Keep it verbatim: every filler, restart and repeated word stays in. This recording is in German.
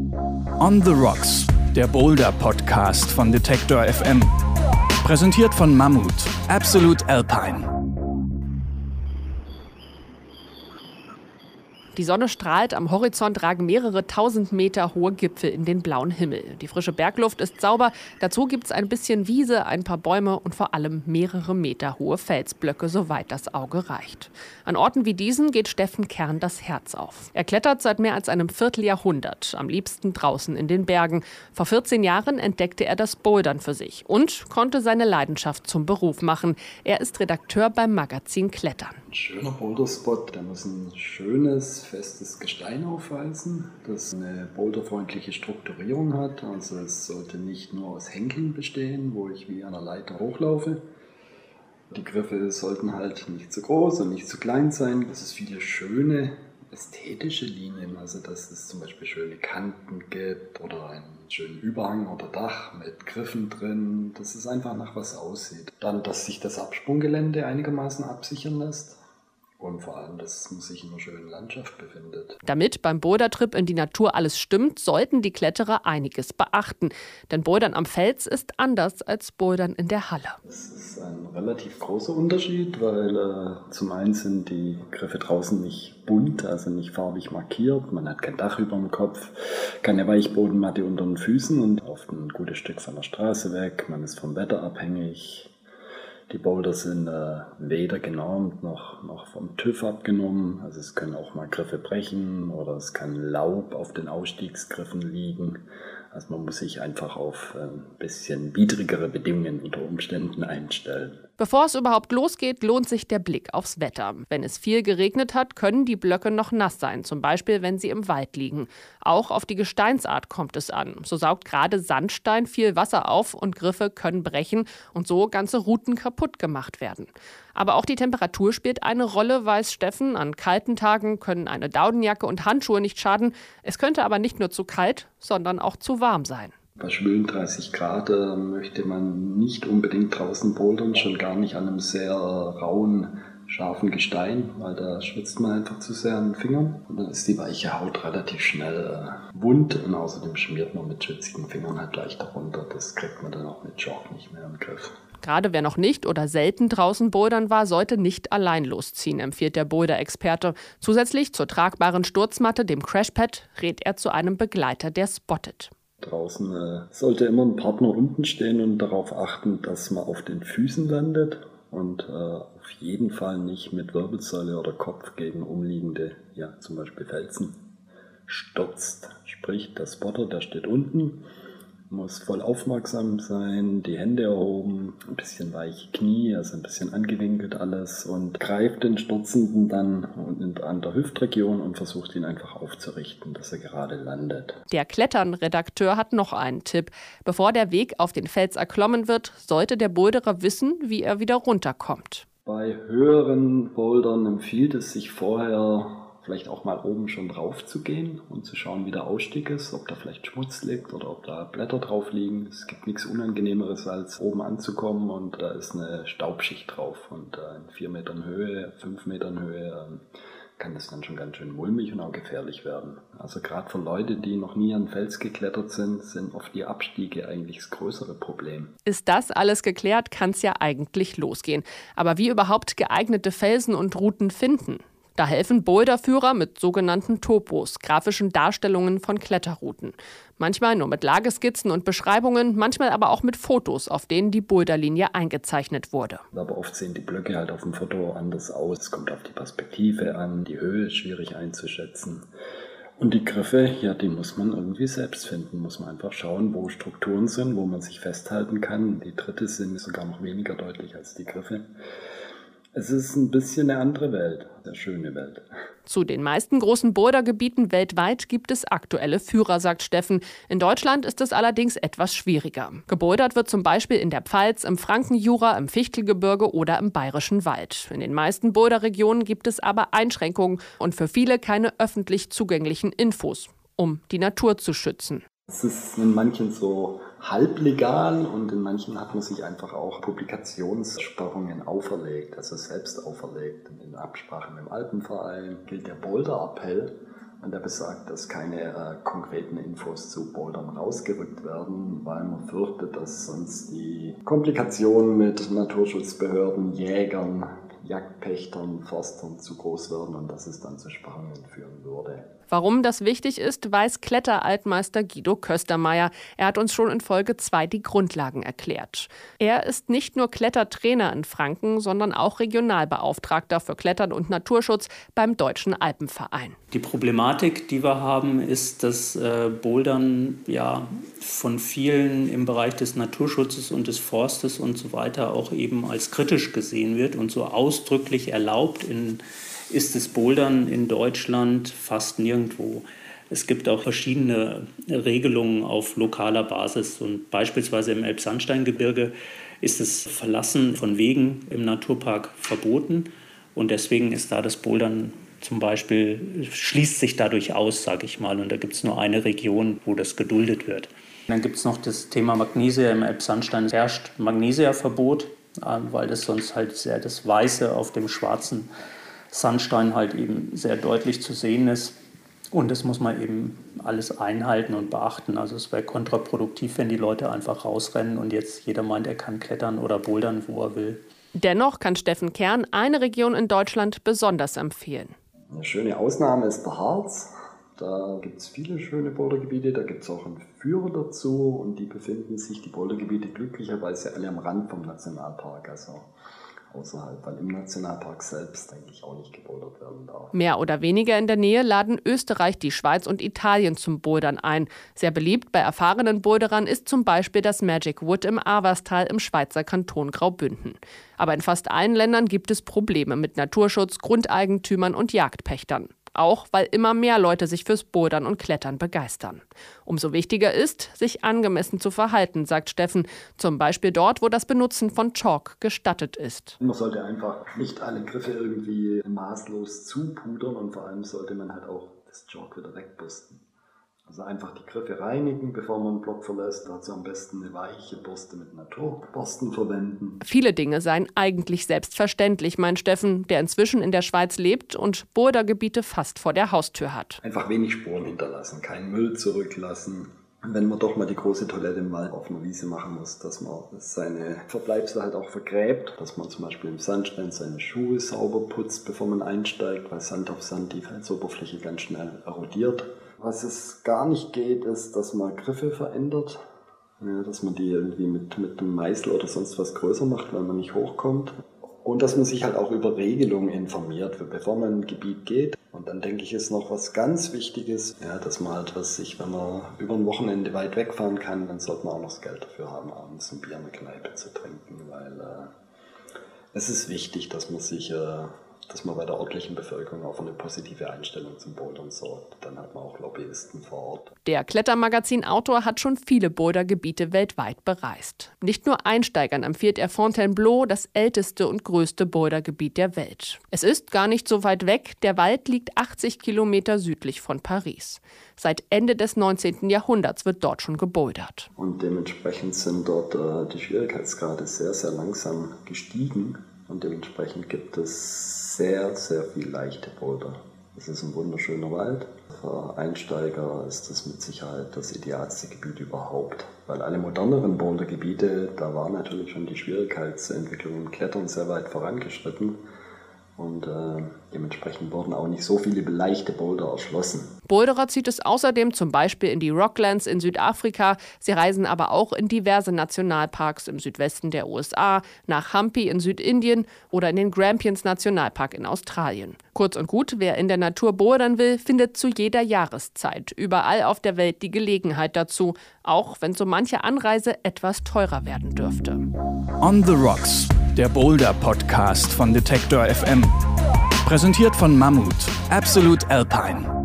On the Rocks, der Boulder-Podcast von Detektor F M. Präsentiert von Mammut, Absolute Alpine. Die Sonne strahlt, am Horizont ragen mehrere tausend Meter hohe Gipfel in den blauen Himmel. Die frische Bergluft ist sauber, dazu gibt es ein bisschen Wiese, ein paar Bäume und vor allem mehrere Meter hohe Felsblöcke, soweit das Auge reicht. An Orten wie diesen geht Steffen Kern das Herz auf. Er klettert seit mehr als einem Vierteljahrhundert, am liebsten draußen in den Bergen. Vor vierzehn Jahren entdeckte er das Bouldern für sich und konnte seine Leidenschaft zum Beruf machen. Er ist Redakteur beim Magazin Klettern. Ein schöner Boulderspot, der muss ein schönes, festes Gestein aufweisen, das eine boulderfreundliche Strukturierung hat. Also es sollte nicht nur aus Henkeln bestehen, wo ich wie an einer Leiter hochlaufe. Die Griffe sollten halt nicht zu groß und nicht zu klein sein. Dass es viele schöne ästhetische Linien, also dass es zum Beispiel schöne Kanten gibt oder einen schönen Überhang oder Dach mit Griffen drin, dass es einfach nach was aussieht. Dann, dass sich das Absprunggelände einigermaßen absichern lässt. Und vor allem, dass man sich in einer schönen Landschaft befindet. Damit beim Bouldertrip in die Natur alles stimmt, sollten die Kletterer einiges beachten. Denn Bouldern am Fels ist anders als Bouldern in der Halle. Das ist ein relativ großer Unterschied, weil äh, zum einen sind die Griffe draußen nicht bunt, also nicht farbig markiert. Man hat kein Dach über dem Kopf, keine Weichbodenmatte unter den Füßen und oft ein gutes Stück von der Straße weg. Man ist vom Wetter abhängig. Die Boulder sind äh, weder genormt noch, noch vom TÜV abgenommen. Also es können auch mal Griffe brechen oder es kann Laub auf den Ausstiegsgriffen liegen. Also man muss sich einfach auf ein bisschen widrigere Bedingungen unter Umständen einstellen. Bevor es überhaupt losgeht, lohnt sich der Blick aufs Wetter. Wenn es viel geregnet hat, können die Blöcke noch nass sein, zum Beispiel wenn sie im Wald liegen. Auch auf die Gesteinsart kommt es an. So saugt gerade Sandstein viel Wasser auf und Griffe können brechen und so ganze Routen kaputt gemacht werden. Aber auch die Temperatur spielt eine Rolle, weiß Steffen. An kalten Tagen können eine Daunenjacke und Handschuhe nicht schaden. Es könnte aber nicht nur zu kalt, sondern auch zu warm sein. Bei schwülen dreißig Grad äh, möchte man nicht unbedingt draußen bouldern, schon gar nicht an einem sehr rauen, scharfen Gestein, weil da schwitzt man einfach zu sehr an den Fingern. Und dann ist die weiche Haut relativ schnell äh, wund und außerdem schmiert man mit schwitzigen Fingern halt leichter runter. Das kriegt man dann auch mit Chalk nicht mehr im Griff. Gerade wer noch nicht oder selten draußen bouldern war, sollte nicht allein losziehen, empfiehlt der Boulder-Experte. Zusätzlich zur tragbaren Sturzmatte, dem Crashpad, rät er zu einem Begleiter, der spottet. Draußen äh, sollte immer ein Partner unten stehen und darauf achten, dass man auf den Füßen landet und äh, auf jeden Fall nicht mit Wirbelsäule oder Kopf gegen umliegende, ja zum Beispiel Felsen, stürzt. Sprich, der Spotter, der steht unten, muss voll aufmerksam sein, die Hände erhoben, ein bisschen weiche Knie, also ein bisschen angewinkelt alles und greift den Stürzenden dann an der Hüftregion und versucht ihn einfach aufzurichten, dass er gerade landet. Der Klettern-Redakteur hat noch einen Tipp. Bevor der Weg auf den Fels erklommen wird, sollte der Boulderer wissen, wie er wieder runterkommt. Bei höheren Bouldern empfiehlt es sich vorher, vielleicht auch mal oben schon drauf zu gehen und zu schauen, wie der Ausstieg ist, ob da vielleicht Schmutz liegt oder ob da Blätter drauf liegen. Es gibt nichts Unangenehmeres, als oben anzukommen und da ist eine Staubschicht drauf. Und in vier Metern Höhe, fünf Metern Höhe kann das dann schon ganz schön mulmig und auch gefährlich werden. Also gerade für Leute, die noch nie an Fels geklettert sind, sind oft die Abstiege eigentlich das größere Problem. Ist das alles geklärt, kann es ja eigentlich losgehen. Aber wie überhaupt geeignete Felsen und Routen finden? Da helfen Boulderführer mit sogenannten Topos, grafischen Darstellungen von Kletterrouten. Manchmal nur mit Lageskizzen und Beschreibungen, manchmal aber auch mit Fotos, auf denen die Boulderlinie eingezeichnet wurde. Aber oft sehen die Blöcke halt auf dem Foto anders aus. Es kommt auf die Perspektive an, die Höhe ist schwierig einzuschätzen. Und die Griffe, ja, die muss man irgendwie selbst finden. Muss man einfach schauen, wo Strukturen sind, wo man sich festhalten kann. Die Tritte sind sogar noch weniger deutlich als die Griffe. Es ist ein bisschen eine andere Welt, eine schöne Welt. Zu den meisten großen Bouldergebieten weltweit gibt es aktuelle Führer, sagt Steffen. In Deutschland ist es allerdings etwas schwieriger. Gebouldert wird zum Beispiel in der Pfalz, im Frankenjura, im Fichtelgebirge oder im Bayerischen Wald. In den meisten Boulderregionen gibt es aber Einschränkungen und für viele keine öffentlich zugänglichen Infos, um die Natur zu schützen. Es ist in manchen so halblegal und in manchen hat man sich einfach auch Publikationssperrungen auferlegt, also selbst auferlegt. In Absprache mit dem Alpenverein gilt der Boulder-Appell Und der besagt, dass keine äh, konkreten Infos zu Bouldern rausgerückt werden, weil man fürchtet, dass sonst die Komplikationen mit Naturschutzbehörden, Jägern, Jagdpächtern, Forstern zu groß werden und dass es dann zu Spannungen führen würde. Warum das wichtig ist, weiß Kletteraltmeister Guido Köstermeier. Er hat uns schon in Folge zwei die Grundlagen erklärt. Er ist nicht nur Klettertrainer in Franken, sondern auch Regionalbeauftragter für Klettern und Naturschutz beim Deutschen Alpenverein. Die Problematik, die wir haben, ist, dass äh, Bouldern ja von vielen im Bereich des Naturschutzes und des Forstes und so weiter auch eben als kritisch gesehen wird und so ausdrücklich erlaubt in ist das Bouldern in Deutschland fast nirgendwo. Es gibt auch verschiedene Regelungen auf lokaler Basis und beispielsweise im Elbsandsteingebirge ist das Verlassen von Wegen im Naturpark verboten und deswegen ist da das Bouldern zum Beispiel, schließt sich dadurch aus, sage ich mal, und da gibt es nur eine Region, wo das geduldet wird. Dann gibt es noch das Thema Magnesia. Im Elbsandstein herrscht Magnesia-Verbot, weil das sonst halt sehr das Weiße auf dem schwarzen Sandstein halt eben sehr deutlich zu sehen ist. Und das muss man eben alles einhalten und beachten. Also es wäre kontraproduktiv, wenn die Leute einfach rausrennen und jetzt jeder meint, er kann klettern oder bouldern, wo er will. Dennoch kann Steffen Kern eine Region in Deutschland besonders empfehlen. Eine schöne Ausnahme ist der Harz. Da gibt es viele schöne Bouldergebiete, da gibt es auch einen Führer dazu und die befinden sich, die Bouldergebiete, glücklicherweise alle am Rand vom Nationalpark, also außerhalb, weil im Nationalpark selbst eigentlich auch nicht gebouldert werden darf. Mehr oder weniger in der Nähe laden Österreich, die Schweiz und Italien zum Bouldern ein. Sehr beliebt bei erfahrenen Boulderern ist zum Beispiel das Magic Wood im Awerstal im Schweizer Kanton Graubünden. Aber in fast allen Ländern gibt es Probleme mit Naturschutz, Grundeigentümern und Jagdpächtern. Auch weil immer mehr Leute sich fürs Bouldern und Klettern begeistern. Umso wichtiger ist, sich angemessen zu verhalten, sagt Steffen. Zum Beispiel dort, wo das Benutzen von Chalk gestattet ist. Man sollte einfach nicht alle Griffe irgendwie maßlos zupudern und vor allem sollte man halt auch das Chalk wieder wegbürsten. Also einfach die Griffe reinigen, bevor man einen Block verlässt. Dazu am besten eine weiche Bürste mit Naturborsten verwenden. Viele Dinge seien eigentlich selbstverständlich, meint Steffen, der inzwischen in der Schweiz lebt und Bouldergebiete fast vor der Haustür hat. Einfach wenig Spuren hinterlassen, keinen Müll zurücklassen. Wenn man doch mal die große Toilette im Wald auf einer Wiese machen muss, dass man seine Verbleibsel halt auch vergräbt. Dass man zum Beispiel im Sandstein seine Schuhe sauber putzt, bevor man einsteigt, weil Sand auf Sand die Felsoberfläche ganz schnell erodiert. Was es gar nicht geht, ist, dass man Griffe verändert, ja, dass man die irgendwie mit, mit einem Meißel oder sonst was größer macht, weil man nicht hochkommt. Und dass man sich halt auch über Regelungen informiert, bevor man in ein Gebiet geht. Und dann denke ich, ist noch was ganz Wichtiges, ja, dass man halt, was sich, wenn man über ein Wochenende weit wegfahren kann, dann sollte man auch noch das Geld dafür haben, abends ein Bier in der Kneipe zu trinken, weil äh, es ist wichtig, dass man sich... Äh, dass man bei der örtlichen Bevölkerung auch eine positive Einstellung zum Bouldern sorgt. Dann hat man auch Lobbyisten vor Ort. Der Klettermagazin-Autor hat schon viele Bouldergebiete weltweit bereist. Nicht nur Einsteigern empfiehlt er Fontainebleau, das älteste und größte Bouldergebiet der Welt. Es ist gar nicht so weit weg. Der Wald liegt achtzig Kilometer südlich von Paris. Seit Ende des neunzehnten Jahrhunderts wird dort schon gebouldert. Und dementsprechend sind dort äh, die Schwierigkeitsgrade sehr, sehr langsam gestiegen. Und dementsprechend gibt es sehr, sehr viel leichte Boulder. Es ist ein wunderschöner Wald. Für Einsteiger ist das mit Sicherheit das idealste Gebiet überhaupt. Weil alle moderneren Bouldergebiete, da war natürlich schon die Schwierigkeitsentwicklung im Klettern sehr weit vorangeschritten. Und äh, dementsprechend wurden auch nicht so viele leichte Boulder erschlossen. Boulderer zieht es außerdem zum Beispiel in die Rocklands in Südafrika. Sie reisen aber auch in diverse Nationalparks im Südwesten der U S A, nach Hampi in Südindien oder in den Grampians Nationalpark in Australien. Kurz und gut, wer in der Natur bouldern will, findet zu jeder Jahreszeit überall auf der Welt die Gelegenheit dazu, auch wenn so manche Anreise etwas teurer werden dürfte. On the Rocks, der Boulder-Podcast von Detektor F M. Präsentiert von Mammut, Absolute Alpine.